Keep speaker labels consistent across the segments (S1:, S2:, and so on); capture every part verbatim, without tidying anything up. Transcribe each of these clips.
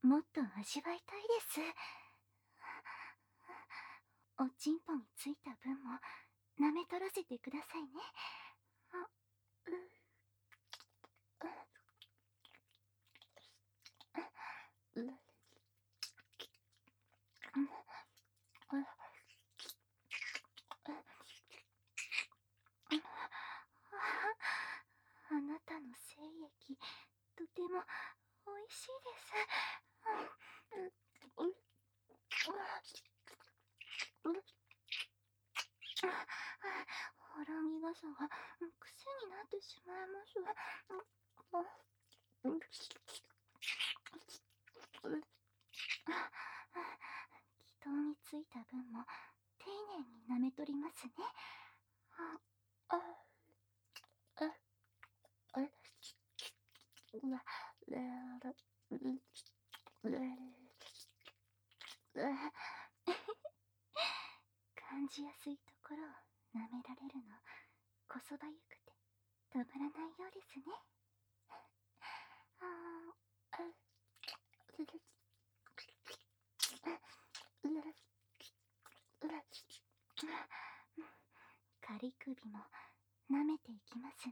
S1: もっと味わいたいです。おちんぽについた分も舐め取らせてくださいね。あ、う、う、う、あなたの精液、とてもおいしいです。腹みがさが癖になってしまいます。気筒についた分も丁寧に舐め取りますね。あ、あ、あ、あ、うわ、れる、う、れる、感じやすいところを舐められるのこそばゆくてたまらないようですね。ああ、仮首も舐めていきますね。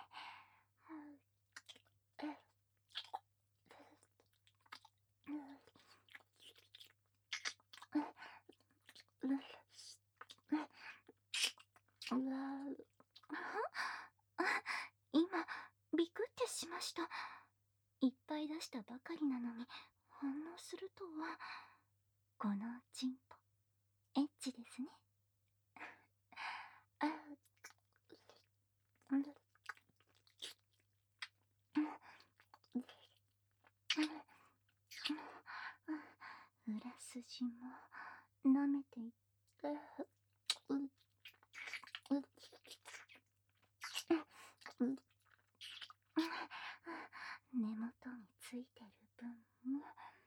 S1: 今ビクってしました。いっぱい出したばかりなのに反応するとは。このチンポエッチですね。あ、裏筋も舐めていって、根元についてる分も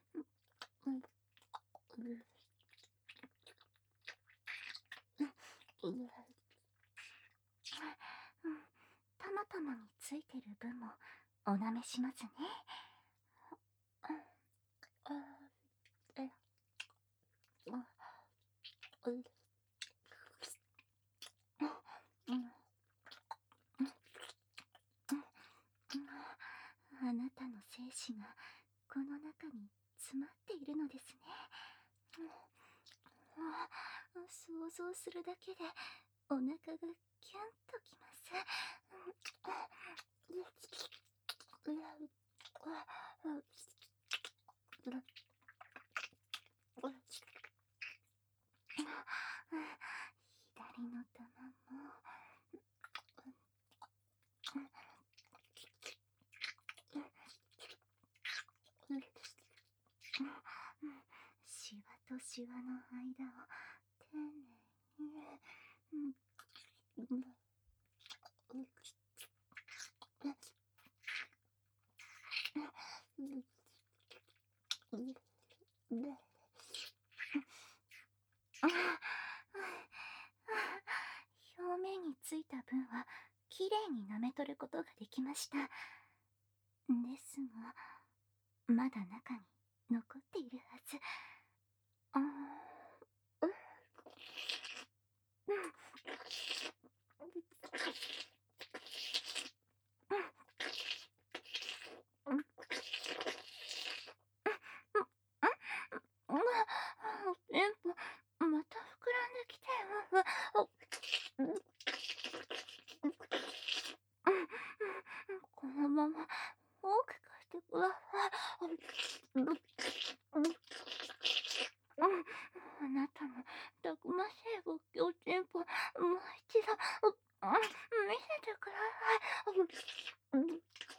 S1: たまたまについてる分もお舐めしますね。あなたの精子がこの中に詰まっているのですね。想像するだけでお腹がキュンときます。左の玉もシワとシワの間を丁寧に、表面についた分はきれいに舐め取ることができました。ですがまだ中に残っているはず。あー、えんぽまた膨らんできてこのまま大きくしてください。あなたのたくましいごきおちんぽもう一度見せてください。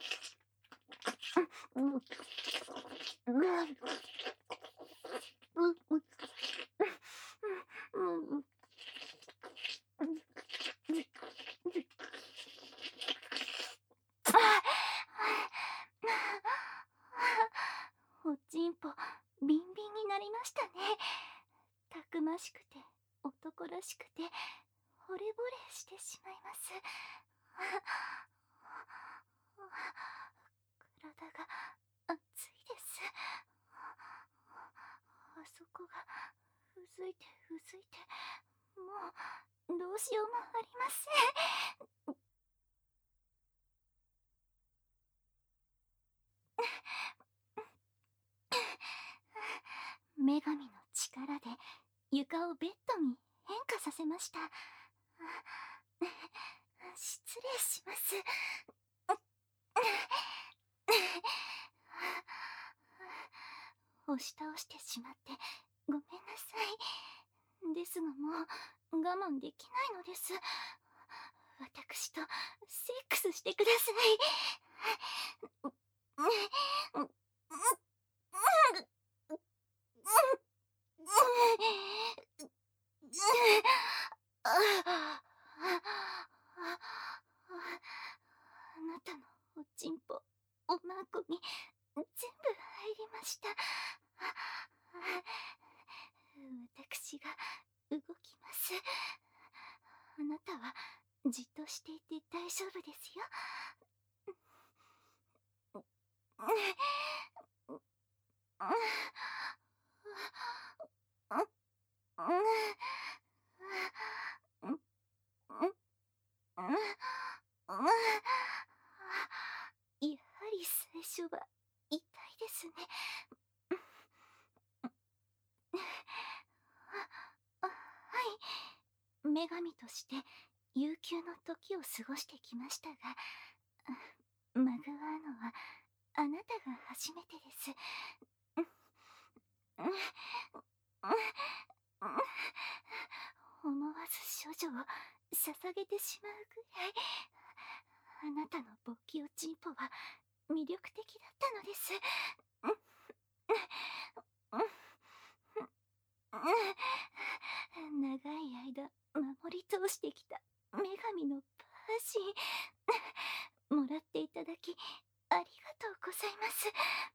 S1: おちんぽビンビンになりましたね。たくましくて男らしくて惚れ惚れしてしまいます。体が熱いです。 しようもありません。女神の力で床をベッドに変化させました。失礼します。押し倒してしまってごめんなさい。ですがもう我慢できないのです。私とセックスしてください。あなたのおちんぽ、おまんこに全部入りました。私が動きます。あなたはじっとしていて大丈夫ですよ。やはり最初は痛いですね。あ、はい。女神として悠久の時を過ごしてきましたが、まぐわうのはあなたが初めてです。思わず処女を捧げてしまうぐらい、あなたの勃起おちんぽは魅力的だったのです。長い間守り通してきた女神のパーシー、もらっていただきありがとうございます。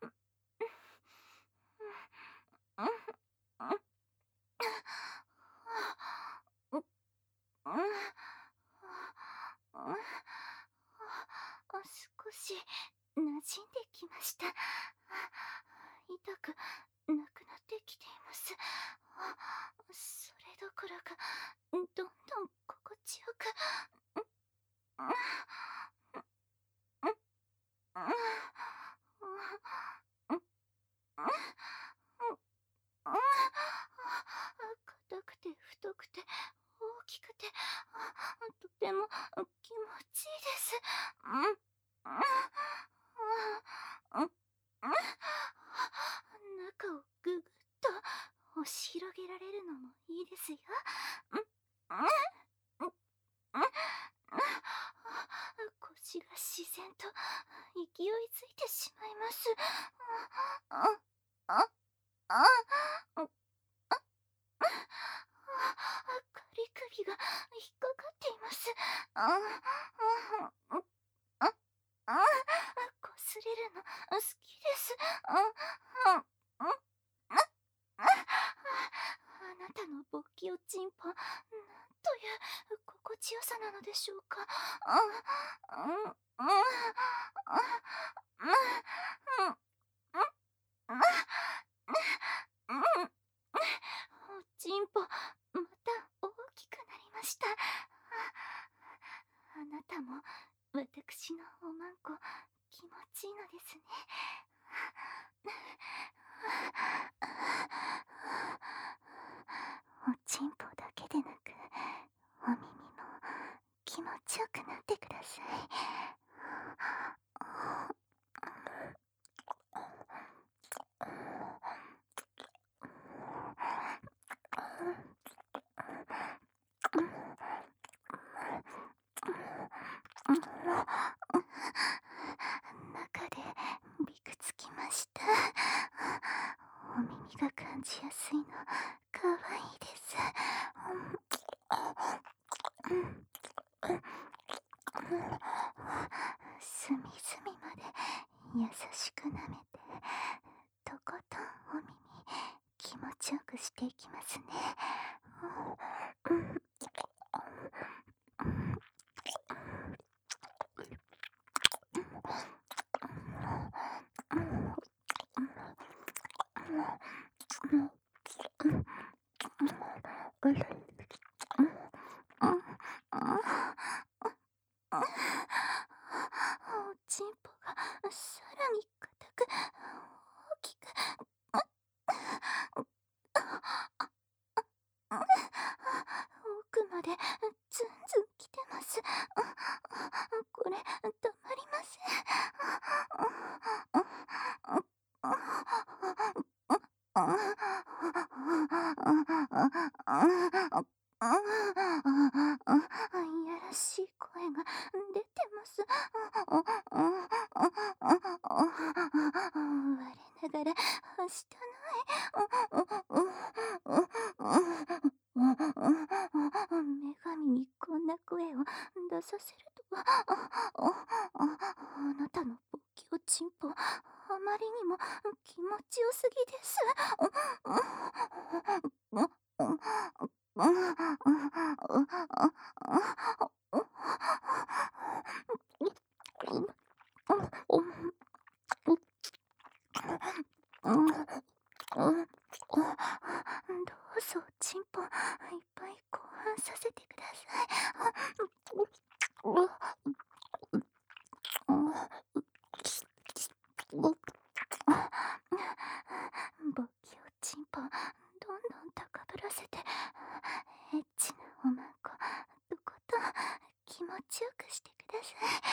S1: 少し馴染んできました。痛くなくなってきています。それどころかどんどん心地よく。硬くて太くて大きくてとても気持ちいいです。中をぐぐっと押し広げられるのもいいですよ。腰が自然と勢いづいてしまいます。仮首が引っかかっています。こすれるの好きです。あなたの勃起おちんぽ、なんという心地よさなのでしょうか。おちんぽ、また大きくなりました。あなたも私のおまんこ気持ちいいのですね。おちんぽだけでなくお耳も気持ちよくなってください。中でびくつきました。お耳が感じやすいのかわいいです。隅々まで優しく舐めてとことんお耳気持ちよくしていきますね。 おちんぽがさらに硬く大きく奥までずんずん来てます。これたまりません。いやらしい声が出てます。我ながらはした女神にこんな声を出させるとは。あなたの勃起おちんぽ、あまりにも気持ちよすぎです。どうぞチンポいっぱいご飯させてください。勃起おチンポどんどん高ぶらせてエッチなおまんことことん気持ちよくしてください。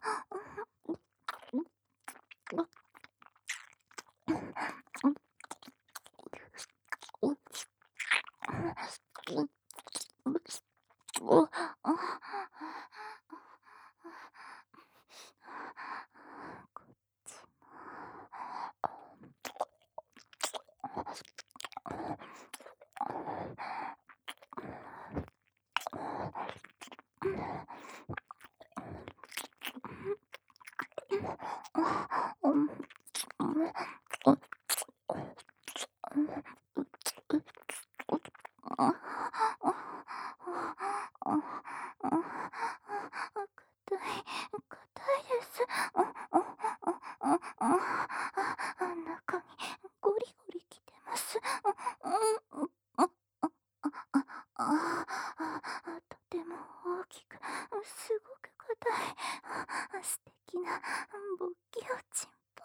S1: 中にゴリゴリきてます。とても大きくすごく硬い素敵な勃起おちんぽ。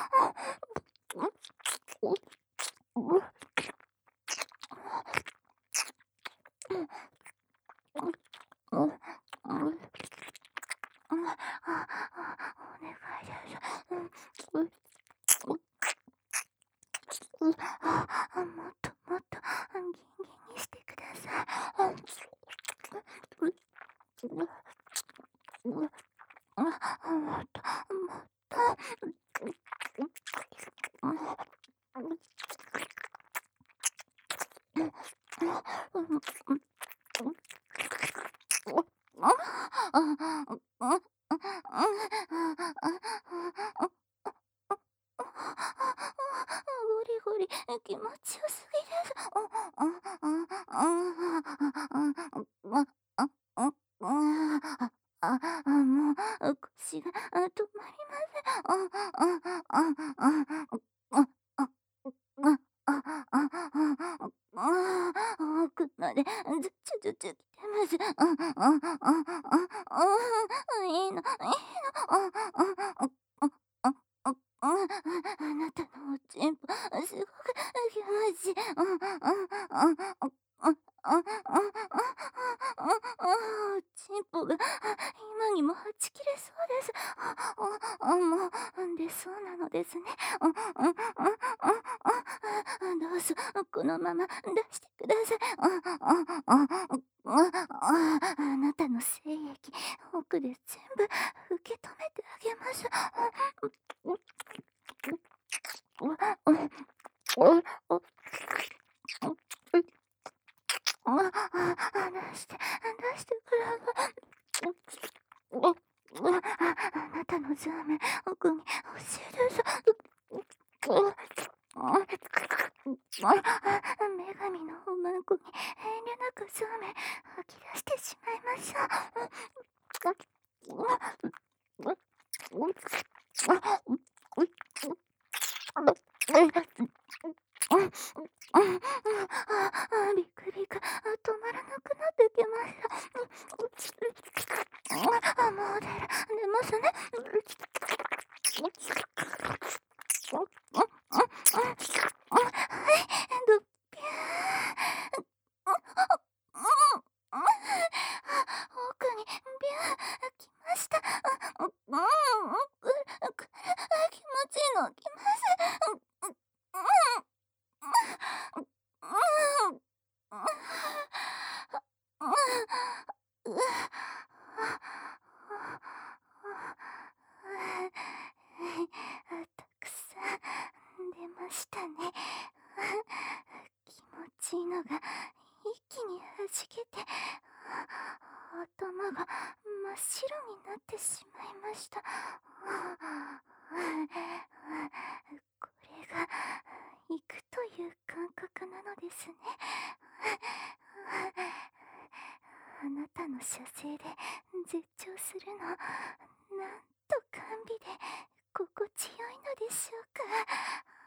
S1: お願いです。もっともっとギンギンにしてください。もっともっと。ゴリゴリ気持ちよすぎです。もう腰が止まりません。奥までずちゅずちゅきてます。いいのいいの。あなたのおちんぽすごく気持ちいい。おちんぽが今にもはち切れそうです。もう出そうなのですね。どうぞこのまま出してください。あなたの精液奥で全部受け止めてあげます。出して出してください。あなたのザーメン奥に欲しいです。女神のおまんこに遠慮なくザーメン吐き出してしまいましょう。ビクビク止まらなくなってきました。もうますね。ドピュー。奥にビュー来ました。うんうんうんく気持ちいいの来ます。たくさん出ましたね。気持ちいいのが一気にはじけて、頭が真っ白になってしまいました。これが行くという感覚なのですね。あなたの射精で絶頂するの、なんと甘美で心地よいのでしょうか。